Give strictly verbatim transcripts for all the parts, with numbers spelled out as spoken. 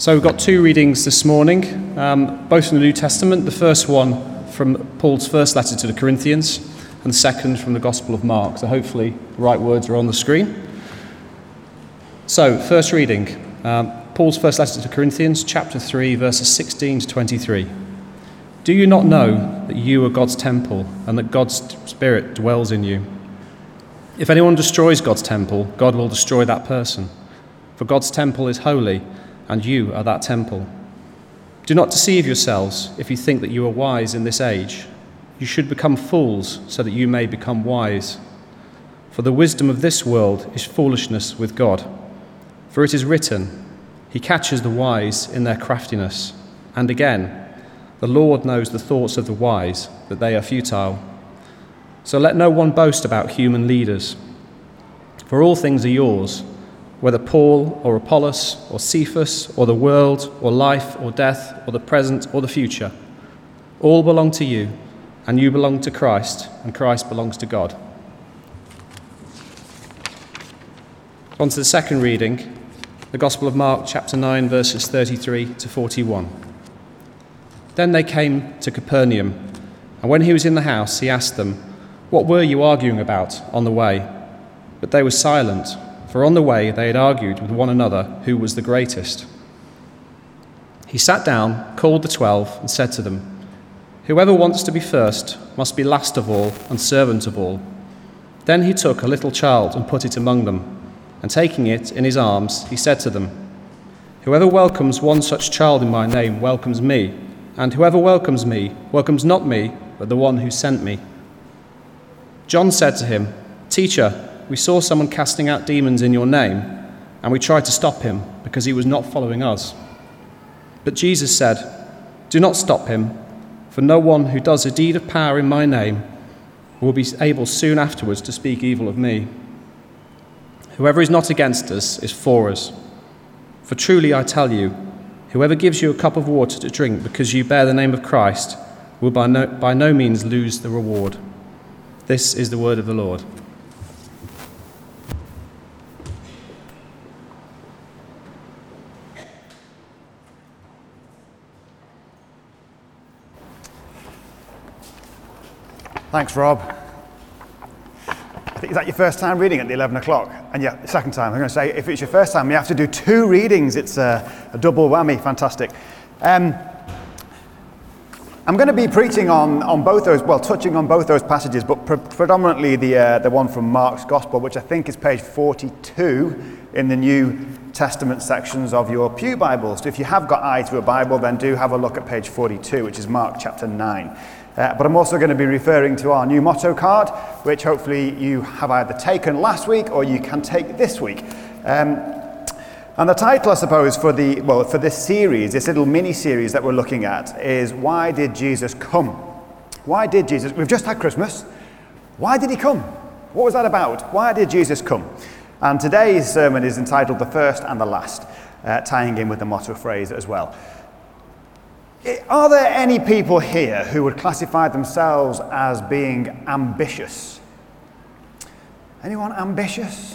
So we've got two readings this morning, um, both from the New Testament. The first one from Paul's first letter to the Corinthians, and the second from the Gospel of Mark. So hopefully the right words are on the screen. So, first reading, um, Paul's first letter to the Corinthians, chapter three, verses sixteen to twenty-three. Do you not know that you are God's temple and that God's Spirit dwells in you? If anyone destroys God's temple, God will destroy that person. For God's temple is holy, and you are that temple. Do not deceive yourselves if you think that you are wise in this age. You should become fools so that you may become wise. For the wisdom of this world is foolishness with God. For it is written, He catches the wise in their craftiness. And again, the Lord knows the thoughts of the wise, that they are futile. So let no one boast about human leaders. For all things are yours, whether Paul or Apollos or Cephas or the world or life or death or the present or the future. All belong to you, and you belong to Christ, and Christ belongs to God. On to the second reading, the Gospel of Mark, chapter nine, verses thirty-three to forty-one. Then they came to Capernaum, and when he was in the house, he asked them, What were you arguing about on the way? But they were silent, for on the way they had argued with one another who was the greatest. He sat down, called the twelve, and said to them, Whoever wants to be first must be last of all and servant of all. Then he took a little child and put it among them, and taking it in his arms, he said to them, Whoever welcomes one such child in my name welcomes me, and whoever welcomes me welcomes not me, but the one who sent me. John said to him, Teacher, we saw someone casting out demons in your name, and we tried to stop him because he was not following us. But Jesus said, Do not stop him, for no one who does a deed of power in my name will be able soon afterwards to speak evil of me. Whoever is not against us is for us. For truly I tell you, whoever gives you a cup of water to drink because you bear the name of Christ will by no, by no means lose the reward. This is the word of the Lord. Thanks, Rob. I think, is that your first time reading at the eleven o'clock? And yeah, second time. I'm going to say, if it's your first time, you have to do two readings. It's a, a double whammy. Fantastic. Um, I'm going to be preaching on, on both those, well, touching on both those passages, but pre- predominantly the uh, the one from Mark's Gospel, which I think is page forty-two in the New Testament sections of your pew Bibles. So if you have got eyes to a Bible, then do have a look at page forty-two, which is Mark chapter nine. Uh, but I'm also going to be referring to our new motto card, which hopefully you have either taken last week or you can take this week. Um, and the title, I suppose, for the well for this series, this little mini-series that we're looking at, is Why Did Jesus Come? Why did Jesus... We've just had Christmas. Why did he come? What was that about? Why did Jesus come? And today's sermon is entitled The First and the Last, uh, tying in with the motto phrase as well. Are there any people here who would classify themselves as being ambitious? Anyone ambitious?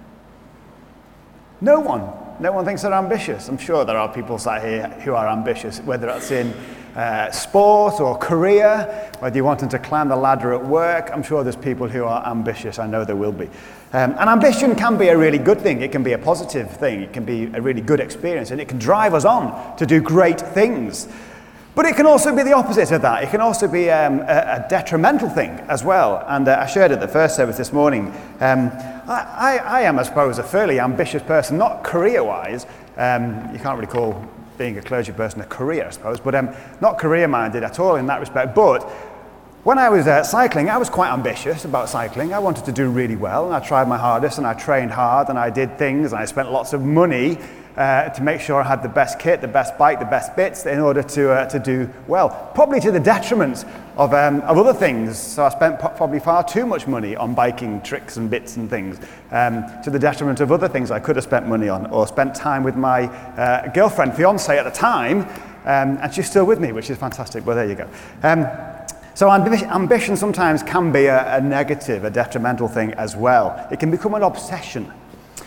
No one. No one thinks they're ambitious. I'm sure there are people sat here who are ambitious, whether that's in uh, sport or career, whether you're wanting to climb the ladder at work. I'm sure there's people who are ambitious. I know there will be. Um, and ambition can be a really good thing. It can be a positive thing. It can be a really good experience, and it can drive us on to do great things. But it can also be the opposite of that. It can also be um, a, a detrimental thing as well. And uh, I shared at the first service this morning, um, I, I, I am, I suppose, a fairly ambitious person, not career-wise. Um, you can't really call being a clergy person a career, I suppose, but um, not career-minded at all in that respect. But when I was uh, cycling, I was quite ambitious about cycling. I wanted to do really well, and I tried my hardest, and I trained hard, and I did things, and I spent lots of money Uh, to make sure I had the best kit, the best bike, the best bits in order to uh, to do well. Probably to the detriment of um, of other things. So I spent po- probably far too much money on biking tricks and bits and things, um, to the detriment of other things I could have spent money on, or spent time with my uh, girlfriend, fiance at the time, um, and she's still with me, which is fantastic. Well, there you go. Um, so ambi- ambition sometimes can be a, a negative, a detrimental thing as well. It can become an obsession.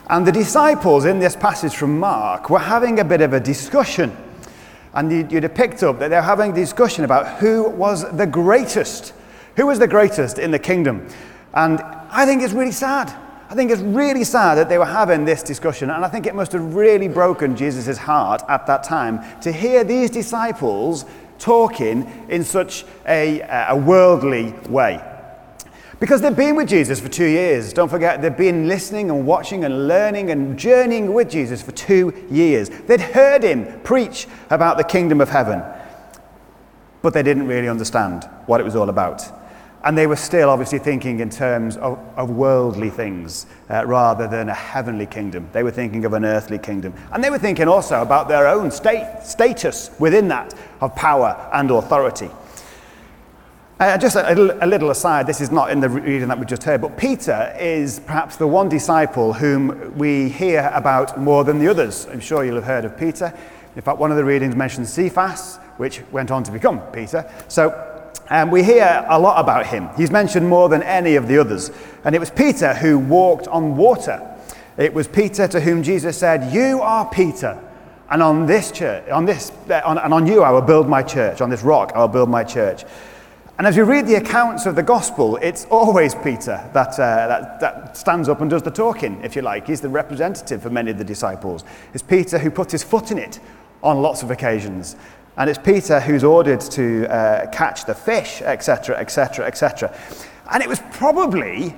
And the disciples in this passage from Mark were having a bit of a discussion. And you'd have picked up that they're having a discussion about who was the greatest. Who was the greatest in the kingdom? And I think it's really sad. I think it's really sad that they were having this discussion. And I think it must have really broken Jesus' heart at that time to hear these disciples talking in such a, a worldly way. Because they've been with Jesus for two years. Don't forget, they've been listening and watching and learning and journeying with Jesus for two years. They'd heard him preach about the kingdom of heaven, but they didn't really understand what it was all about. And they were still obviously thinking in terms of, of worldly things uh, rather than a heavenly kingdom. They were thinking of an earthly kingdom. And they were thinking also about their own state, status within that of power and authority. Uh, just a, a little aside, this is not in the reading that we just heard, but Peter is perhaps the one disciple whom we hear about more than the others. I'm sure you'll have heard of Peter. In fact, one of the readings mentions Cephas, which went on to become Peter. So um, we hear a lot about him. He's mentioned more than any of the others. And it was Peter who walked on water. It was Peter to whom Jesus said, "You are Peter, and on this church, on this, uh, on, and on you I will build my church. On this rock I will build my church." And as you read the accounts of the gospel, it's always Peter that, uh, that, that stands up and does the talking, if you like. He's the representative for many of the disciples. It's Peter who puts his foot in it on lots of occasions. And it's Peter who's ordered to uh, catch the fish, et cetera, et cetera, et cetera. And it was probably,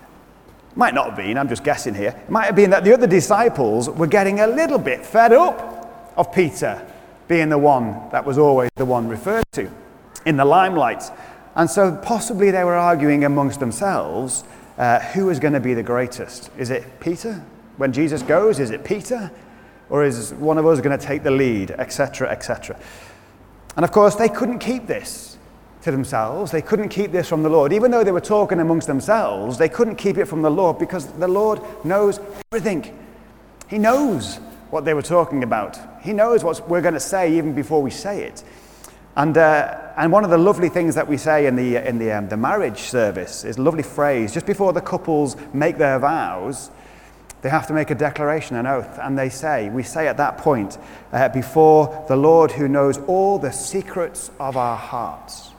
might not have been, I'm just guessing here, it might have been that the other disciples were getting a little bit fed up of Peter being the one that was always the one referred to in the limelight. And so possibly they were arguing amongst themselves, uh, who is going to be the greatest? Is it Peter? When Jesus goes, is it Peter? Or is one of us going to take the lead, et cetera, et cetera? And of course, they couldn't keep this to themselves. They couldn't keep this from the Lord. Even though they were talking amongst themselves, they couldn't keep it from the Lord because the Lord knows everything. He knows what they were talking about. He knows what we're going to say even before we say it. And uh, and one of the lovely things that we say in the in the um, the marriage service is a lovely phrase. Just before the couples make their vows, they have to make a declaration, an oath, and they say, we say at that point, uh, before the Lord who knows all the secrets of our hearts.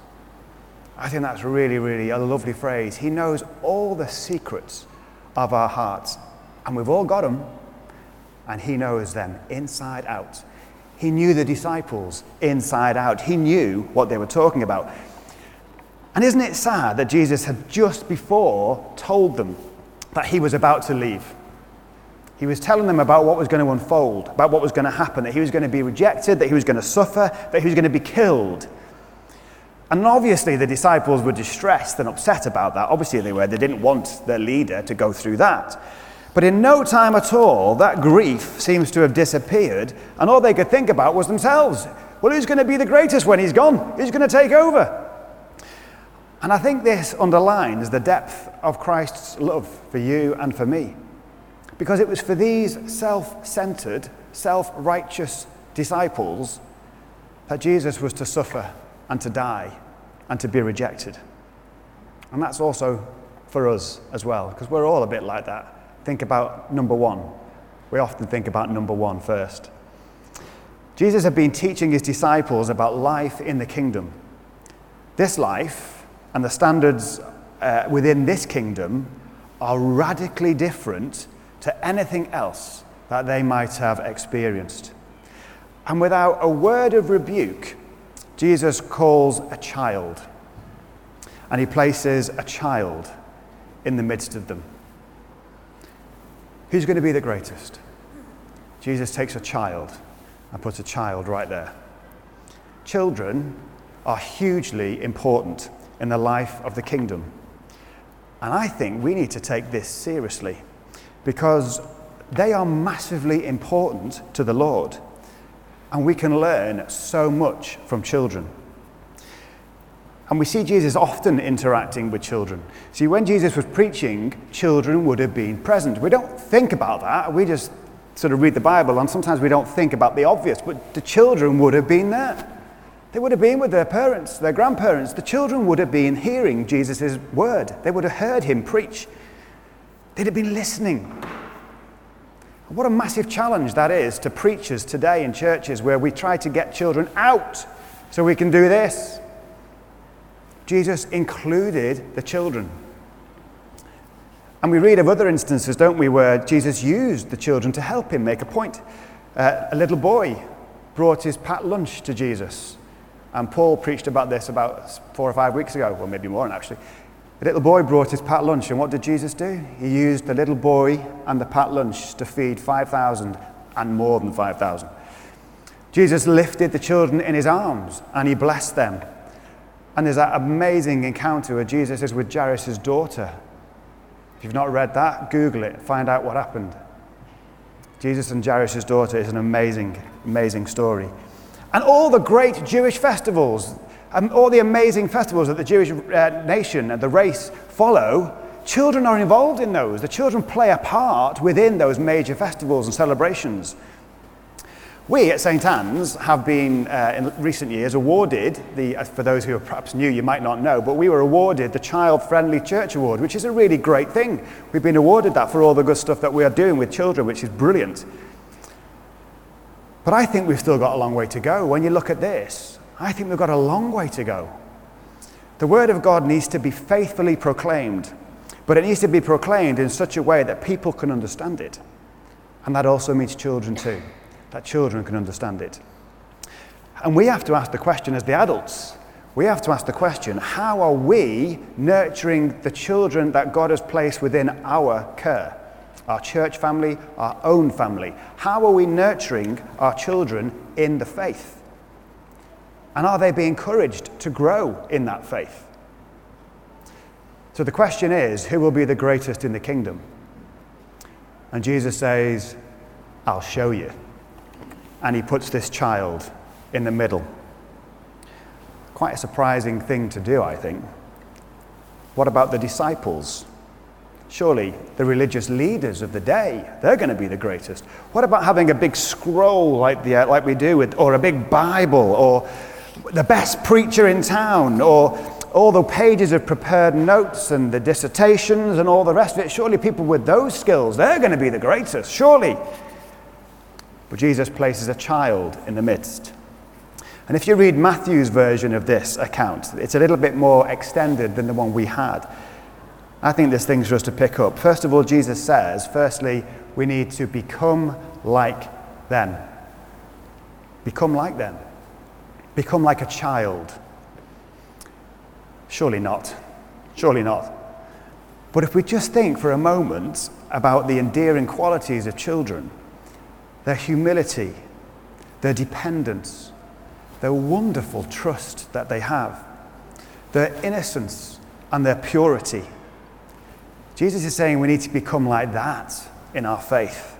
I think that's really, really a lovely phrase. He knows all the secrets of our hearts, and we've all got them, and he knows them inside out. He knew the disciples inside out. He knew what they were talking about. And isn't it sad that Jesus had just before told them that he was about to leave? He was telling them about what was going to unfold, about what was going to happen, that he was going to be rejected, that he was going to suffer, that he was going to be killed. And obviously the disciples were distressed and upset about that. Obviously they were. They didn't want their leader to go through that. But in no time at all, that grief seems to have disappeared, and all they could think about was themselves. Well, who's going to be the greatest when he's gone? Who's going to take over? And I think this underlines the depth of Christ's love for you and for me. Because it was for these self-centered, self-righteous disciples that Jesus was to suffer and to die and to be rejected. And that's also for us as well, because we're all a bit like that. Think about number one. We often think about number one first. Jesus had been teaching his disciples about life in the kingdom. This life and the standards uh, within this kingdom are radically different to anything else that they might have experienced. And without a word of rebuke, Jesus calls a child, and he places a child in the midst of them. Who's going to be the greatest? Jesus takes a child and puts a child right there. Children are hugely important in the life of the kingdom. And I think we need to take this seriously because they are massively important to the Lord. And we can learn so much from children. And we see Jesus often interacting with children. See, when Jesus was preaching, children would have been present. We don't think about that. We just sort of read the Bible, and sometimes we don't think about the obvious, but the children would have been there. They would have been with their parents, their grandparents. The children would have been hearing Jesus' word. They would have heard him preach. They'd have been listening. What a massive challenge that is to preachers today in churches where we try to get children out so we can do this. Jesus included the children. And we read of other instances, don't we, where Jesus used the children to help him make a point. Uh, a little boy brought his packed lunch to Jesus. And Paul preached about this about four or five weeks ago, well, maybe more actually. The little boy brought his packed lunch, and what did Jesus do? He used the little boy and the packed lunch to feed five thousand and more than five thousand. Jesus lifted the children in his arms, and he blessed them. And there's that amazing encounter where Jesus is with Jairus' daughter. If you've not read that, Google it, find out what happened. Jesus and Jairus' daughter is an amazing, amazing story. And all the great Jewish festivals, um, all the amazing festivals that the Jewish uh, nation and the race follow, children are involved in those. The children play a part within those major festivals and celebrations. We at Saint Anne's have been, uh, in recent years, awarded, the, uh, for those who are perhaps new, you might not know, but we were awarded the Child Friendly Church Award, which is a really great thing. We've been awarded that for all the good stuff that we are doing with children, which is brilliant. But I think we've still got a long way to go. When you look at this, I think we've got a long way to go. The Word of God needs to be faithfully proclaimed, but it needs to be proclaimed in such a way that people can understand it. And that also means children too. That children can understand it. And we have to ask the question as the adults, we have to ask the question, how are we nurturing the children that God has placed within our care? Our church family, our own family. How are we nurturing our children in the faith? And are they being encouraged to grow in that faith? So the question is, who will be the greatest in the kingdom? And Jesus says, I'll show you. And he puts this child in the middle. Quite a surprising thing to do, I think. What about the disciples? Surely the religious leaders of the day, they're going to be the greatest. What about having a big scroll like the like we do with, or a big Bible, or the best preacher in town, or all the pages of prepared notes and the dissertations and all the rest of it? Surely people with those skills, they're going to be the greatest, surely. But Jesus places a child in the midst. And if you read Matthew's version of this account, it's a little bit more extended than the one we had. I think there's things for us to pick up. First of all, Jesus says, firstly, we need to become like them. Become like them. Become like a child. Surely not. Surely not. But if we just think for a moment about the endearing qualities of children, their humility, their dependence, their wonderful trust that they have, their innocence and their purity. Jesus is saying we need to become like that in our faith.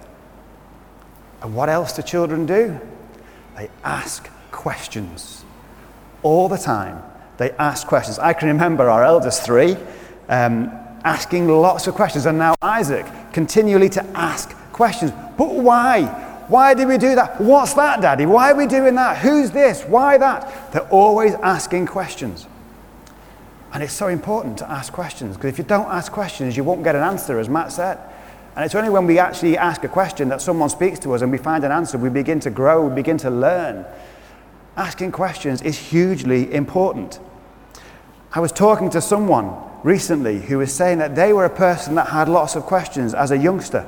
And what else do children do? They ask questions. All the time, they ask questions. I can remember our eldest three um, asking lots of questions, and now Isaac continually to ask questions. But why? Why did we do that? What's that, Daddy? Why are we doing that? Who's this? Why that? They're always asking questions. And it's so important to ask questions, because if you don't ask questions, you won't get an answer, as Matt said. And it's only when we actually ask a question that someone speaks to us and we find an answer, we begin to grow, we begin to learn. Asking questions is hugely important. I was talking to someone recently who was saying that they were a person that had lots of questions as a youngster.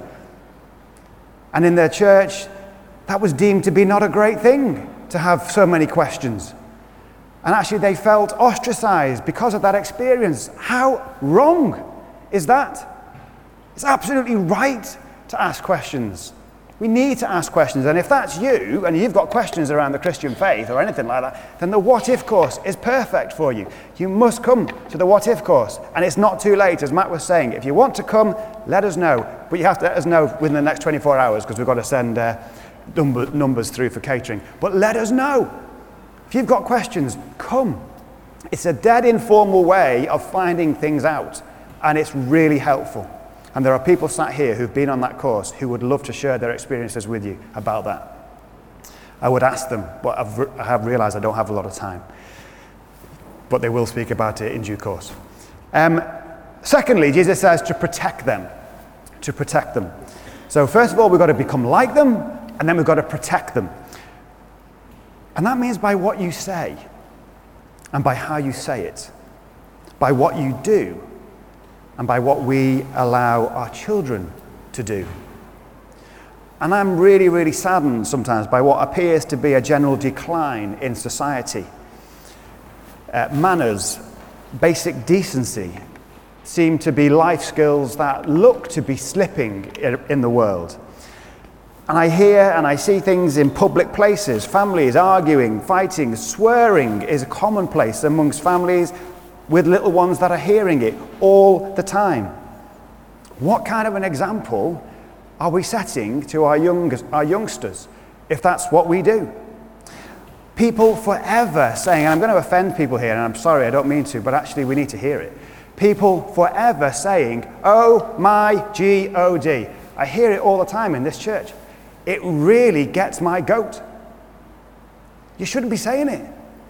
And in their church, that was deemed to be not a great thing, to have so many questions. And actually they felt ostracized because of that experience. How wrong is that? It's absolutely right to ask questions. We need to ask questions. And if that's you, and you've got questions around the Christian faith or anything like that, then the What If course is perfect for you. You must come to the What If course. And it's not too late, as Matt was saying. If you want to come, let us know. But you have to let us know within the next twenty-four hours, because we've got to send uh, number, numbers through for catering. But let us know. If you've got questions, come. It's a dead informal way of finding things out, and it's really helpful. And there are people sat here who've been on that course who would love to share their experiences with you about that. I would ask them, but I've re- I have realized I don't have a lot of time. But they will speak about it in due course. Um, secondly, Jesus says to protect them. To protect them. So first of all, we've got to become like them, and then we've got to protect them. And that means by what you say, and by how you say it, by what you do, and by what we allow our children to do. And I'm really, really saddened sometimes by what appears to be a general decline in society. Uh, manners, basic decency, seem to be life skills that look to be slipping in the world. And I hear and I see things in public places, families arguing, fighting, swearing is a commonplace amongst families with little ones that are hearing it all the time. What kind of an example are we setting to our young, our youngsters if that's what we do? People forever saying, and I'm going to offend people here, and I'm sorry, I don't mean to, but actually we need to hear it. People forever saying, oh my G O D. I hear it all the time in this church. It really gets my goat. You shouldn't be saying it.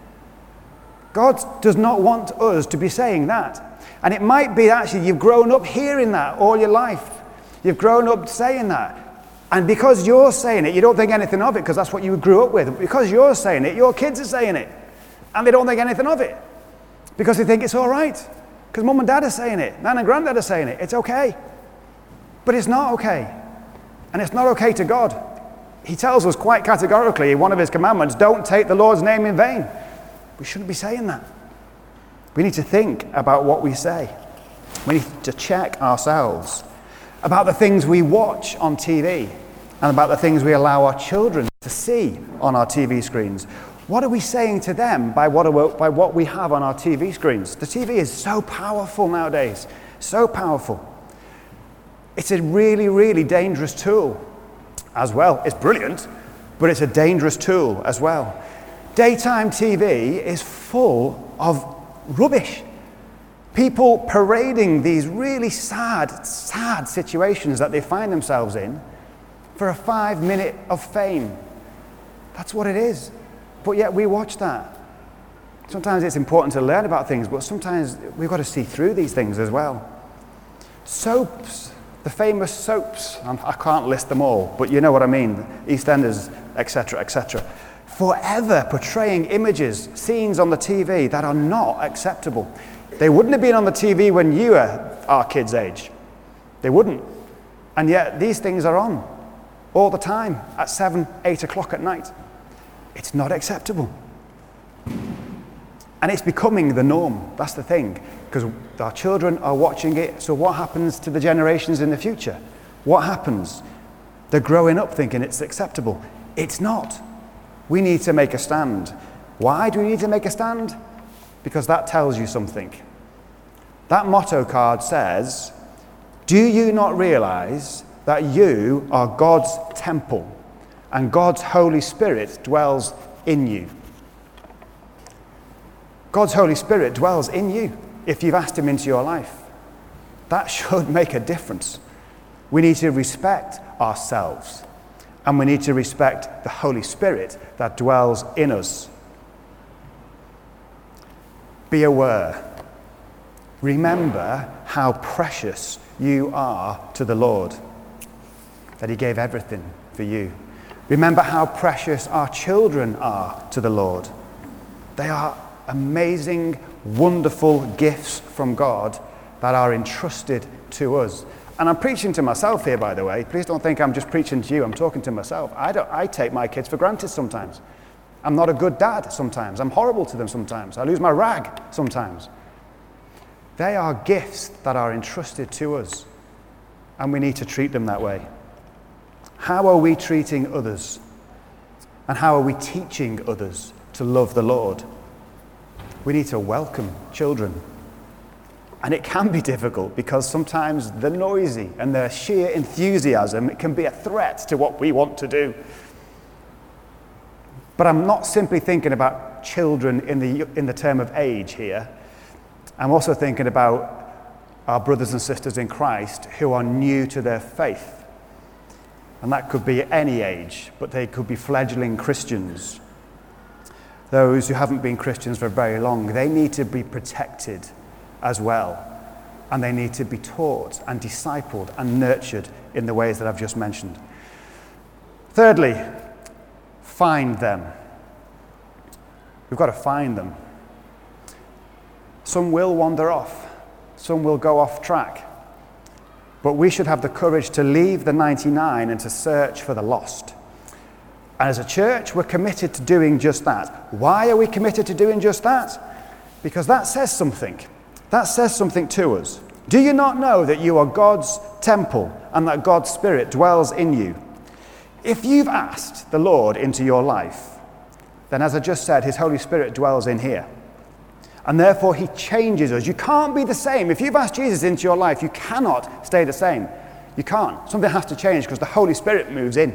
God does not want us to be saying that. And it might be actually you've grown up hearing that all your life. You've grown up saying that. And because you're saying it, you don't think anything of it because that's what you grew up with. Because you're saying it, your kids are saying it. And they don't think anything of it. Because they think it's all right. Because mum and dad are saying it. Nan and granddad are saying it. It's okay. But it's not okay. And it's not okay to God. He tells us quite categorically in one of his commandments, don't take the Lord's name in vain. We shouldn't be saying that. We need to think about what we say. We need to check ourselves about the things we watch on T V and about the things we allow our children to see on our T V screens. What are we saying to them by what, by what we have on our T V screens? The T V is so powerful nowadays, so powerful. It's a really, really dangerous tool as well. It's brilliant, but it's a dangerous tool as well. Daytime T V is full of rubbish. People parading these really sad, sad situations that they find themselves in for a five minute of fame. That's what it is. But yet we watch that. Sometimes it's important to learn about things, but sometimes we've got to see through these things as well. Soaps, the famous soaps, I can't list them all, but you know what I mean, EastEnders, et cetera, et cetera. Forever portraying images, scenes on the T V that are not acceptable. They wouldn't have been on the T V when you were our kids' age. They wouldn't. And yet these things are on all the time at seven, eight o'clock at night. It's not acceptable. And it's becoming the norm. That's the thing. Because our children are watching it. So what happens to the generations in the future? What happens? They're growing up thinking it's acceptable. It's not. We need to make a stand. Why do we need to make a stand? Because that tells you something. That motto card says, do you not realize that you are God's temple and God's Holy Spirit dwells in you? God's Holy Spirit dwells in you if you've asked him into your life. That should make a difference. We need to respect ourselves and we need to respect the Holy Spirit that dwells in us. Be aware. Remember how precious you are to the Lord, that he gave everything for you. Remember how precious our children are to the Lord. They are amazing, wonderful gifts from God that are entrusted to us. And I'm preaching to myself here, by the way. Please don't think I'm just preaching to you. I'm talking to myself. I don't. I take my kids for granted sometimes. I'm not a good dad sometimes. I'm horrible to them sometimes. I lose my rag sometimes. They are gifts that are entrusted to us, and we need to treat them that way. How are we treating others? And how are we teaching others to love the Lord? We need to welcome children. And it can be difficult because sometimes they're noisy and their sheer enthusiasm, it can be a threat to what we want to do. But I'm not simply thinking about children in the in the term of age here. I'm also thinking about our brothers and sisters in Christ who are new to their faith. And that could be any age, but they could be fledgling Christians. Those who haven't been Christians for very long, they need to be protected as well. and they need to be taught and discipled and nurtured in the ways that I've just mentioned. Thirdly, find them. We've got to find them. Some will wander off. Some will go off track. But we should have the courage to leave the ninety-nine and to search for the lost. And as a church, we're committed to doing just that. Why are we committed to doing just that? Because that says something. That says something to us. Do you not know that you are God's temple and that God's Spirit dwells in you? If you've asked the Lord into your life, then as I just said, his Holy Spirit dwells in here. And therefore he changes us. You can't be the same. If you've asked Jesus into your life, you cannot stay the same. You can't. Something has to change because the Holy Spirit moves in.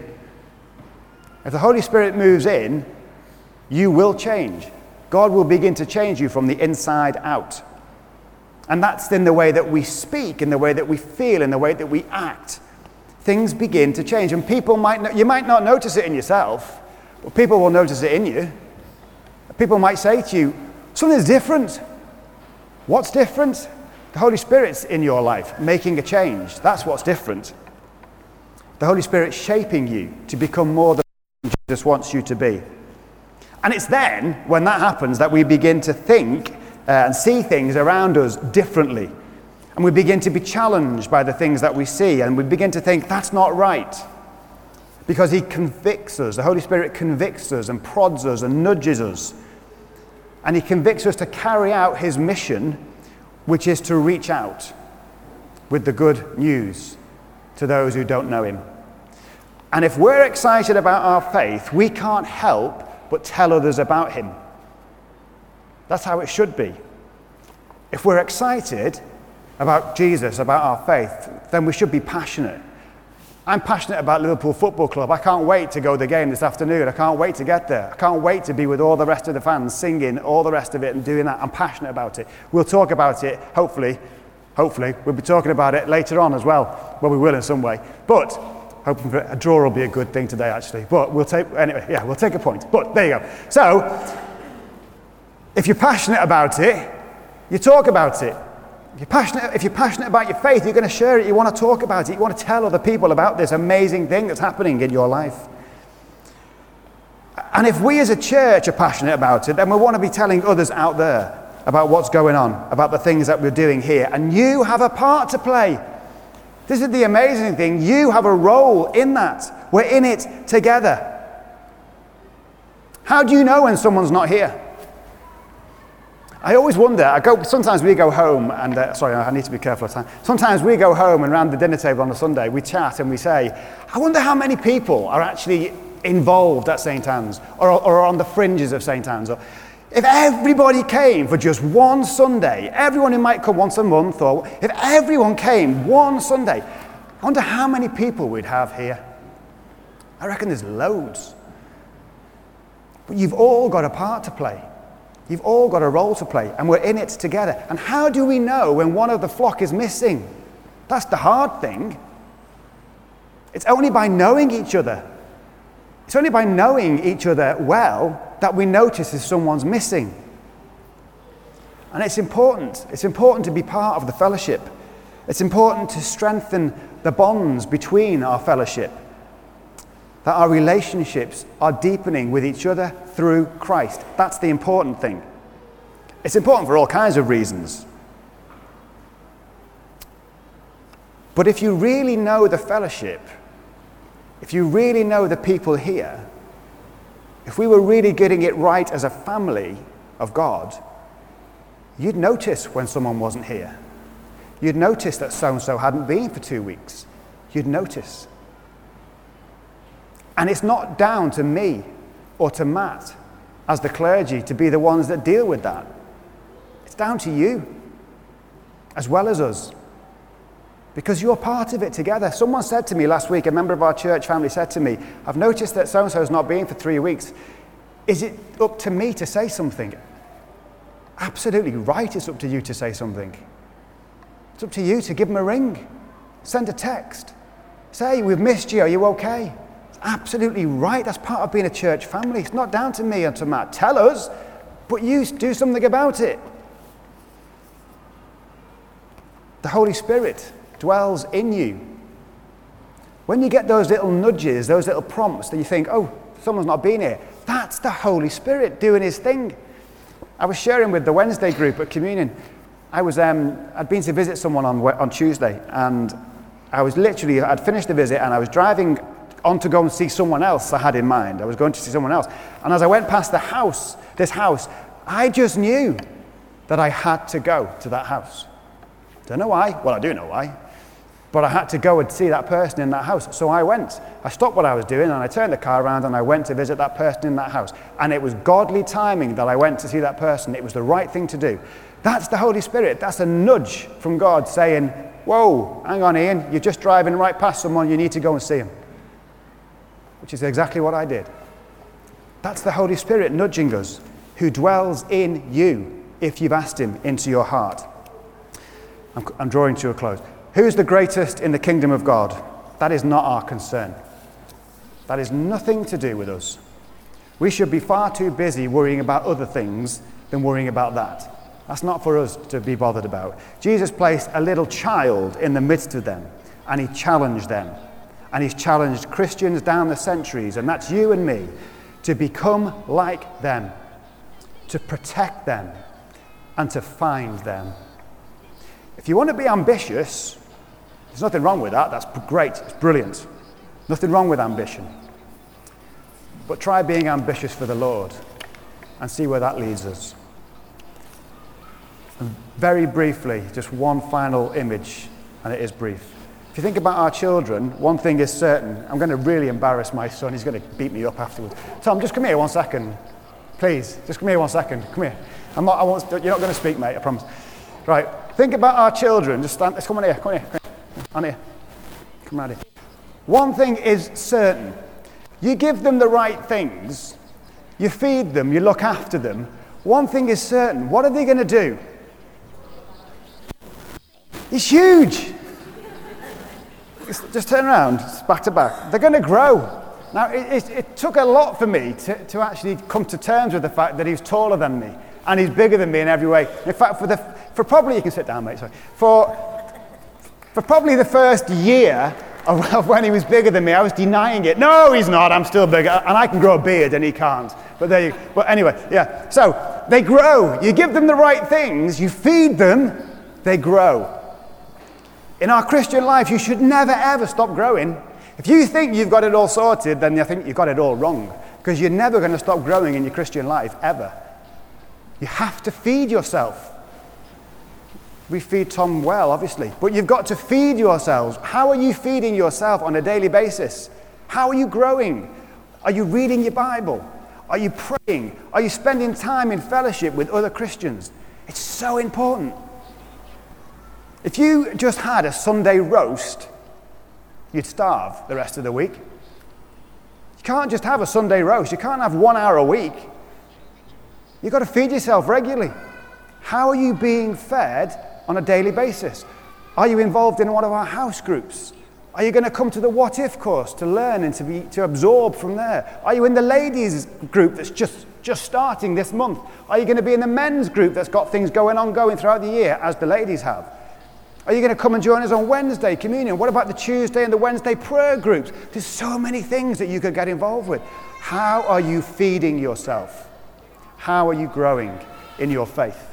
If the Holy Spirit moves in, you will change. God will begin to change you from the inside out. And that's in the way that we speak, in the way that we feel, in the way that we act. Things begin to change. And people might, no- you might not notice it in yourself, but people will notice it in you. People might say to you, something's different. What's different? The Holy Spirit's in your life, making a change. That's what's different. The Holy Spirit's shaping you to become more than Jesus wants you to be. And it's then, when that happens, that we begin to think uh, and see things around us differently. And we begin to be challenged by the things that we see. And we begin to think, that's not right. Because he convicts us. The Holy Spirit convicts us and prods us and nudges us. And he convicts us to carry out his mission, which is to reach out with the good news to those who don't know him. And if we're excited about our faith, we can't help but tell others about him. That's how it should be. If we're excited about Jesus, about our faith, then we should be passionate. I'm passionate about Liverpool Football Club. I can't wait to go to the game this afternoon. I can't wait to get there. I can't wait to be with all the rest of the fans, singing all the rest of it and doing that. I'm passionate about it. We'll talk about it, hopefully. Hopefully. We'll be talking about it later on as well. Well, we will in some way. But hoping for a draw will be a good thing today, actually. But we'll take, anyway, yeah, we'll take a point. But there you go. So, if you're passionate about it, you talk about it. If you're passionate, if you're passionate about your faith, you're going to share it. You want to talk about it. You want to tell other people about this amazing thing that's happening in your life. And if we as a church are passionate about it, then we want to be telling others out there about what's going on, about the things that we're doing here. And you have a part to play. This is the amazing thing. You have a role in that. We're in it together. How do you know when someone's not here? I always wonder, I go, sometimes we go home and, uh, sorry, I need to be careful of time. Sometimes we go home and around the dinner table on a Sunday, we chat and we say, I wonder how many people are actually involved at Saint Anne's or, or on the fringes of Saint Anne's. Or if everybody came for just one Sunday, everyone who might come once a month, or if everyone came one Sunday, I wonder how many people we'd have here. I reckon there's loads. But you've all got a part to play. You've all got a role to play, and we're in it together. And how do we know when one of the flock is missing? That's the hard thing. It's only by knowing each other. It's only by knowing each other well that we notice if someone's missing. And it's important. It's important to be part of the fellowship. It's important to strengthen the bonds between our fellowship, that our relationships are deepening with each other through Christ. That's the important thing. It's important for all kinds of reasons. But if you really know the fellowship, if you really know the people here, if we were really getting it right as a family of God, you'd notice when someone wasn't here. You'd notice that so-and-so hadn't been for two weeks. You'd notice. And it's not down to me or to Matt as the clergy to be the ones that deal with that. It's down to you as well as us, because you're part of it together. Someone said to me last week, a member of our church family said to me, I've noticed that so-and-so's not been for three weeks. Is it up to me to say something? Absolutely right, it's up to you to say something. It's up to you to give them a ring, send a text, say, we've missed you, are you okay? Absolutely right. That's part of being a church family. It's not down to me and to Matt. Tell us, but you do something about it. the Holy Spirit dwells in you. When you get those little nudges, those little prompts that you think, oh, someone's not been here, that's the Holy Spirit doing his thing. I was sharing with the Wednesday group at communion. I was, um, I'd been to visit someone on, on Tuesday, and I was literally, I'd finished the visit and I was driving on to go and see someone else I had in mind. I was going to see someone else. And as I went past the house, this house, I just knew that I had to go to that house. Don't know why. Well, I do know why. But I had to go and see that person in that house. So I went. I stopped what I was doing and I turned the car around and I went to visit that person in that house. And it was godly timing that I went to see that person. It was the right thing to do. That's the Holy Spirit. That's a nudge from God saying, whoa, hang on, Ian, you're just driving right past someone, you need to go and see him. Which is exactly what I did. That's the Holy Spirit nudging us, who dwells in you if you've asked him into your heart. I'm, I'm drawing to a close. Who's the greatest in the kingdom of God? That is not our concern. That is nothing to do with us. We should be far too busy worrying about other things than worrying about that. That's not for us to be bothered about. Jesus placed a little child in the midst of them, and he challenged them. And he's challenged Christians down the centuries, and that's you and me, to become like them, to protect them, and to find them. If you want to be ambitious, there's nothing wrong with that. That's great. It's brilliant. Nothing wrong with ambition. But try being ambitious for the Lord and see where that leads us. And very briefly, just one final image, and it is brief. If you think about our children, one thing is certain. I'm going to really embarrass my son. He's going to beat me up afterwards. Tom, just come here one second. Please, just come here one second. Come here. I'm not, I won't, you're not going to speak, mate, I promise. Right, think about our children. Just stand, let's come on here, come on here, come here. On here. Come around here. One thing is certain. You give them the right things, you feed them, you look after them. One thing is certain. What are they going to do? It's huge. Just turn around, it's back to back. They're going to grow. Now, it, it, it took a lot for me to, to actually come to terms with the fact that he's taller than me, and he's bigger than me in every way. In fact, for the for probably, you can sit down, mate, sorry. For, for probably the first year of, of when he was bigger than me, I was denying it. No, he's not, I'm still bigger, and I can grow a beard and he can't. But there you go. But anyway, yeah. So, they grow. You give them the right things, you feed them, they grow. In our Christian life, you should never, ever stop growing. If you think you've got it all sorted, then I think you've got it all wrong. Because you're never going to stop growing in your Christian life, ever. You have to feed yourself. We feed Tom well, obviously. But you've got to feed yourselves. How are you feeding yourself on a daily basis? How are you growing? Are you reading your Bible? Are you praying? Are you spending time in fellowship with other Christians? It's so important. If you just had a Sunday roast, you'd starve the rest of the week. You can't just have a Sunday roast. You can't have one hour a week. You've got to feed yourself regularly. How are you being fed on a daily basis? Are you involved in one of our house groups? Are you going to come to the What If course to learn and to be to absorb from there? Are you in the ladies group that's just, just starting this month? Are you going to be in the men's group that's got things going on going throughout the year, as the ladies have? Are you going to come and join us on Wednesday communion? What about the Tuesday and the Wednesday prayer groups? There's so many things that you could get involved with. How are you feeding yourself? How are you growing in your faith?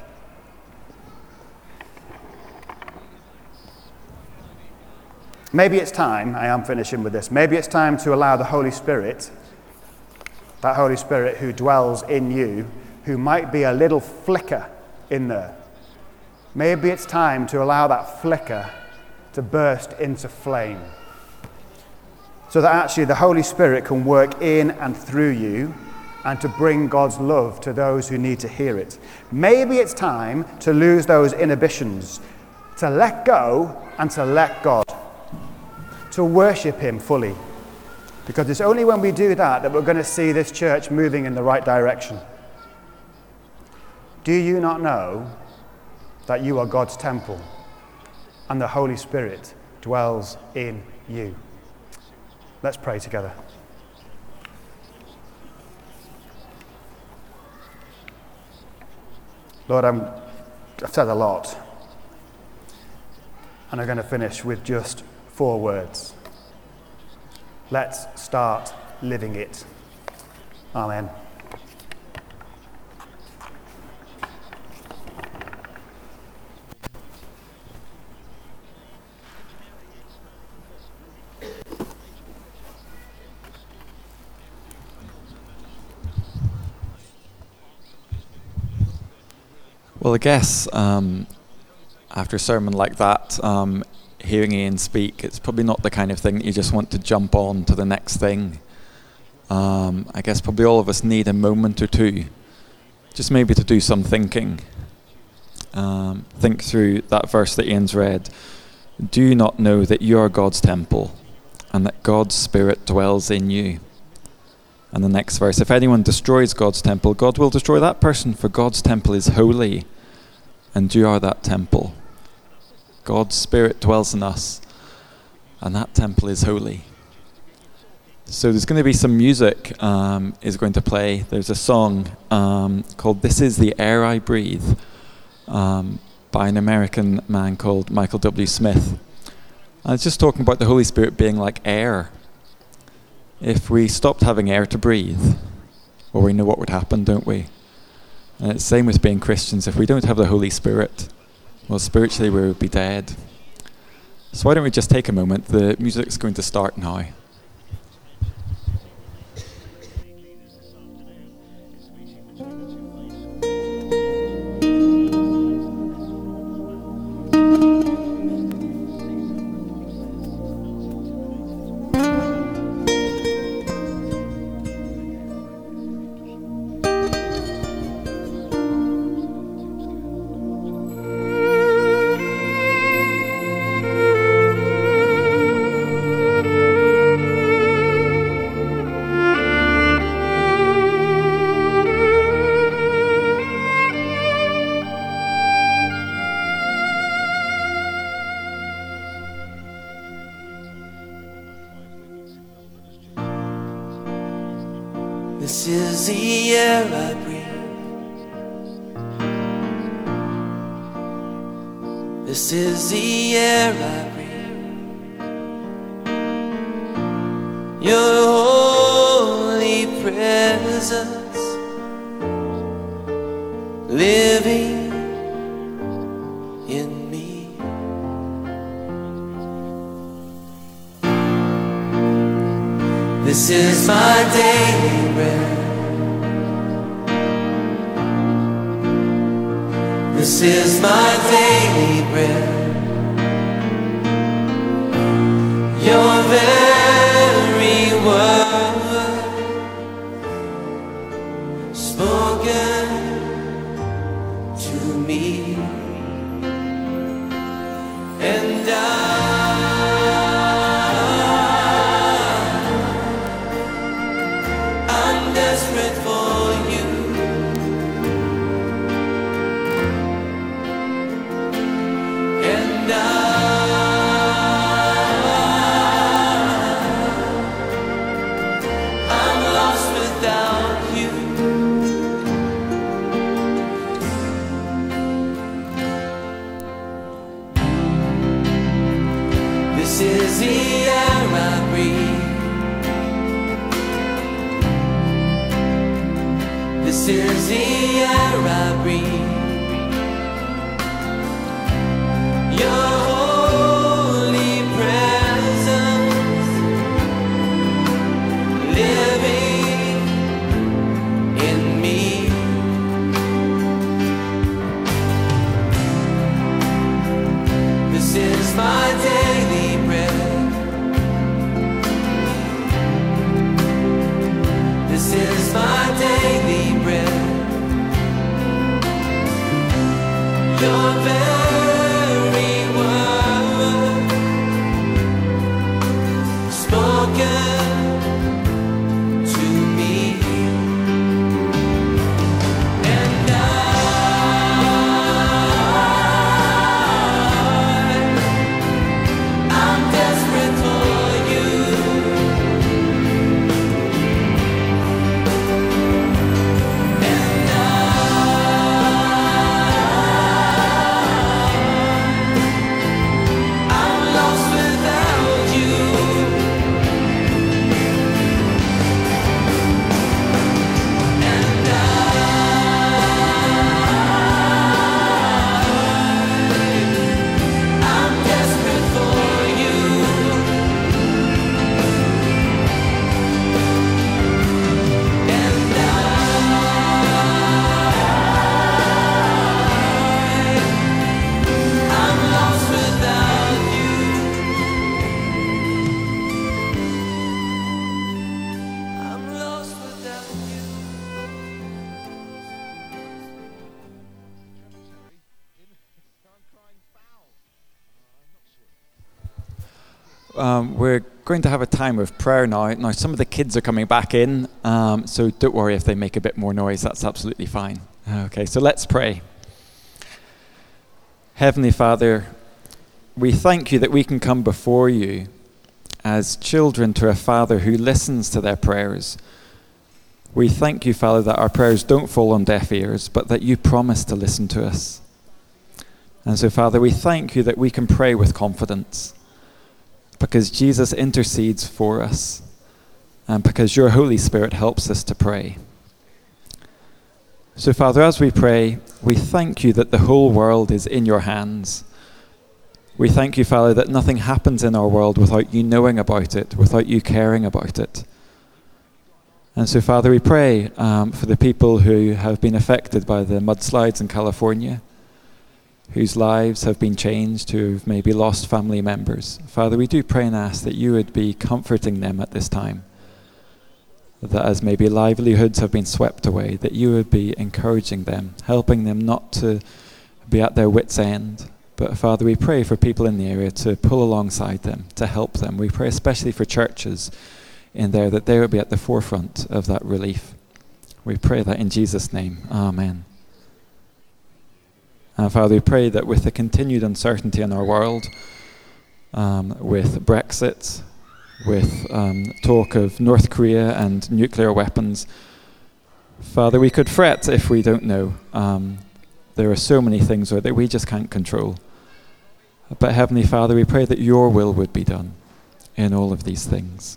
Maybe it's time, I am finishing with this, maybe it's time to allow the Holy Spirit, that Holy Spirit who dwells in you, who might be a little flicker in there. Maybe it's time to allow that flicker to burst into flame, so that actually the Holy Spirit can work in and through you and to bring God's love to those who need to hear it. Maybe it's time to lose those inhibitions, to let go and to let God, to worship him fully. Because it's only when we do that that we're going to see this church moving in the right direction. Do you not know that you are God's temple and the Holy Spirit dwells in you? Let's pray together. Lord, I'm, I've said a lot. and I'm going to finish with just four words. Let's start living it. Amen. Well, I guess um, after a sermon like that, um, hearing Ian speak, it's probably not the kind of thing that you just want to jump on to the next thing. Um, I guess probably all of us need a moment or two, just maybe to do some thinking. Um, think through that verse that Ian's read. Do you not know that you are God's temple, and that God's Spirit dwells in you? And the next verse, if anyone destroys God's temple, God will destroy that person, for God's temple is holy, and you are that temple. God's Spirit dwells in us, and that temple is holy. So there's going to be some music um, is going to play. There's a song um, called This Is the Air I Breathe um, by an American man called Michael W. Smith. And it's just talking about the Holy Spirit being like air. If we stopped having air to breathe, well, we know what would happen, don't we? And it's the same with being Christians. If we don't have the Holy Spirit, well, spiritually we would be dead. So why don't we just take a moment? The music's going to start now. This is the air I breathe. This is the air I breathe. Your holy presence living in me. This is my daily bread. This is my daily bread. Your very word spoken to me, and I desperate for you, and I, I'm lost without you. This is the air I breathe. This is the air I breathe. Your holy presence living in me. This is my daily bread. This is my daily bread. Your very word spoken to me, and I, I'm desperate for you, and I, Um, we're going to have a time of prayer now. Now, some of the kids are coming back in, um, so don't worry if they make a bit more noise. That's absolutely fine. Okay, so let's pray. Heavenly Father, we thank you that we can come before you as children to a Father who listens to their prayers. We thank you, Father, that our prayers don't fall on deaf ears, but that you promise to listen to us. And so, Father, we thank you that we can pray with confidence because Jesus intercedes for us and because your Holy Spirit helps us to pray. So, Father, as we pray, we thank you that the whole world is in your hands. We thank you, Father, that nothing happens in our world without you knowing about it, without you caring about it. And so, Father, we pray um, for the people who have been affected by the mudslides in California, whose lives have been changed, who have maybe lost family members. Father, we do pray and ask that you would be comforting them at this time, that as maybe livelihoods have been swept away, that you would be encouraging them, helping them not to be at their wits' end. But Father, we pray for people in the area to pull alongside them, to help them. We pray especially for churches in there, that they would be at the forefront of that relief. We pray that in Jesus' name. Amen. And Father, we pray that with the continued uncertainty in our world, um, with Brexit, with um, talk of North Korea and nuclear weapons, Father, we could fret if we don't know. Um, there are so many things that we just can't control. But Heavenly Father, we pray that your will would be done in all of these things.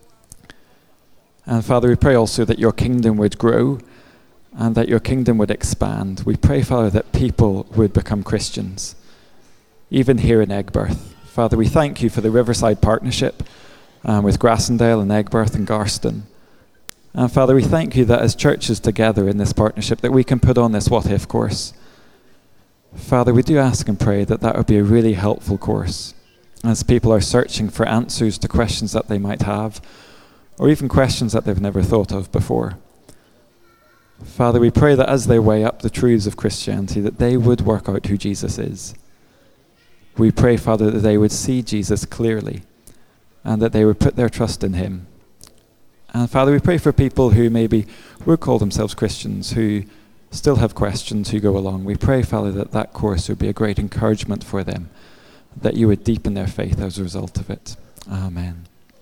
And Father, we pray also that your kingdom would grow and that your kingdom would expand. We pray, Father, that people would become Christians, even here in Aigburth. Father, we thank you for the Riverside Partnership um, with Grassendale and Aigburth and Garston. And Father, we thank you that as churches together in this partnership, that we can put on this What If course. Father, we do ask and pray that that would be a really helpful course as people are searching for answers to questions that they might have, or even questions that they've never thought of before. Father, we pray that as they weigh up the truths of Christianity, that they would work out who Jesus is. We pray, Father, that they would see Jesus clearly and that they would put their trust in him. And Father, we pray for people who maybe would call themselves Christians, who still have questions, who go along. We pray, Father, that that course would be a great encouragement for them, that you would deepen their faith as a result of it. Amen.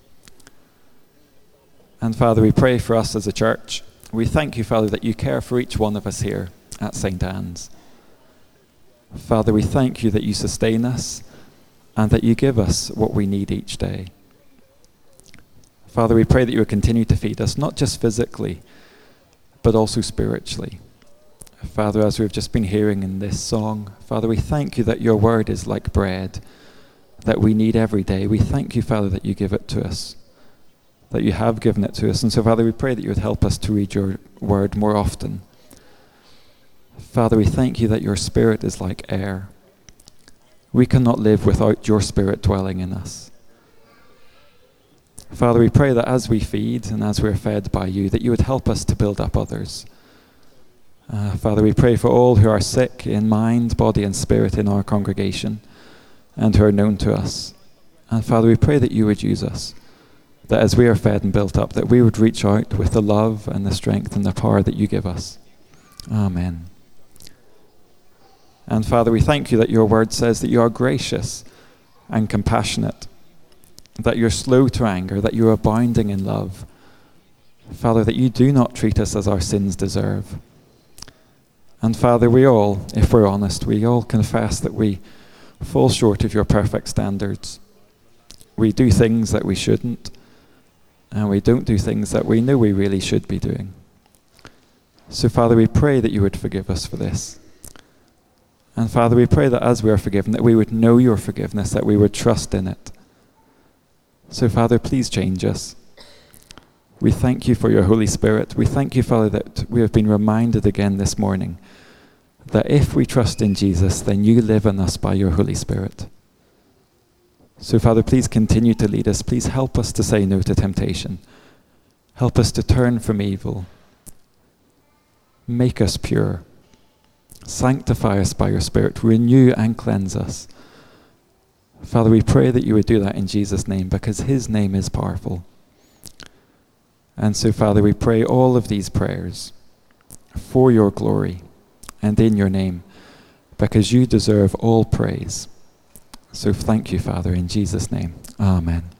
And Father, we pray for us as a church. We thank you, Father, that you care for each one of us here at Saint Anne's. Father, we thank you that you sustain us and that you give us what we need each day. Father, we pray that you will continue to feed us, not just physically, but also spiritually. Father, as we've just been hearing in this song, Father, we thank you that your word is like bread that we need every day. We thank you, Father, that you give it to us, that you have given it to us. And so, Father, we pray that you would help us to read your word more often. Father, we thank you that your spirit is like air. We cannot live without your spirit dwelling in us. Father, we pray that as we feed and as we're fed by you, that you would help us to build up others. Uh, Father, we pray for all who are sick in mind, body and spirit in our congregation and who are known to us. And Father, we pray that you would use us, that as we are fed and built up, that we would reach out with the love and the strength and the power that you give us. Amen. And Father, we thank you that your word says that you are gracious and compassionate, that you're slow to anger, that you're abounding in love. Father, that you do not treat us as our sins deserve. And Father, we all, if we're honest, we all confess that we fall short of your perfect standards. We do things that we shouldn't, and we don't do things that we know we really should be doing. So Father, we pray that you would forgive us for this. And Father, we pray that as we are forgiven, that we would know your forgiveness, that we would trust in it. So Father, please change us. We thank you for your Holy Spirit. We thank you, Father, that we have been reminded again this morning that if we trust in Jesus, then you live in us by your Holy Spirit. So Father, please continue to lead us. Please help us to say no to temptation. Help us to turn from evil. Make us pure. Sanctify us by your Spirit. Renew and cleanse us. Father, we pray that you would do that in Jesus' name, because his name is powerful. And so, Father, we pray all of these prayers for your glory and in your name, because you deserve all praise. So thank you, Father, in Jesus' name. Amen.